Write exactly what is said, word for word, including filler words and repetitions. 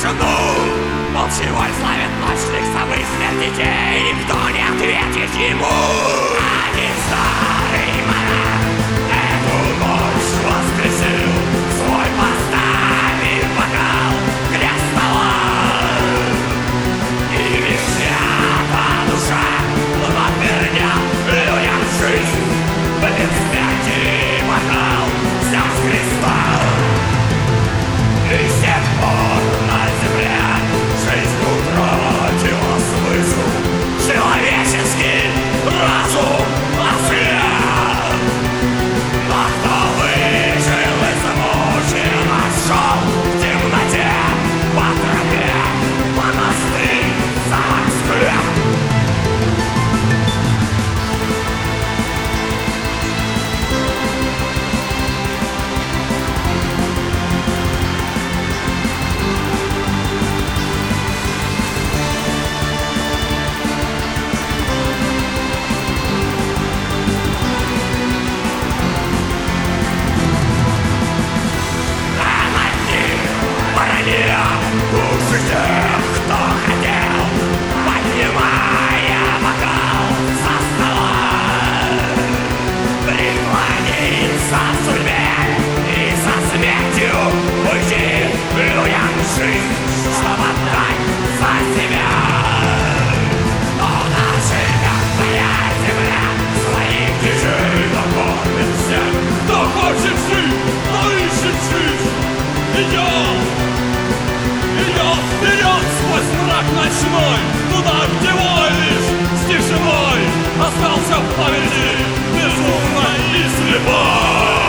тишину. Молчаливой славит ночных самых смертей. Никто не ответит ему. Один старый монах эту ночь воскресил, свой поставив бокал для стола. И вишнята душа наверняк людям жизнь без смерти бокал взял с креста. И с тех пор на земле жизнь утратила смысл. Человеческий разум ослеп. Но кто выжил из мучи, нашел в темноте по тропе монастырь замок склеп. Души тех, кто хотел, поднимая бокал со стола, преклониться судьбе и со смертью уйти людям жизнь, чтобы отдать за себя. Но наши, как твоя земля, своих детей накормит всех. Кто хочет жить, но ищет жизнь. Идем! Идет вперед сквозь мрак ночной, туда, где вой лишь с тишиной остался в памяти безумной и слепой.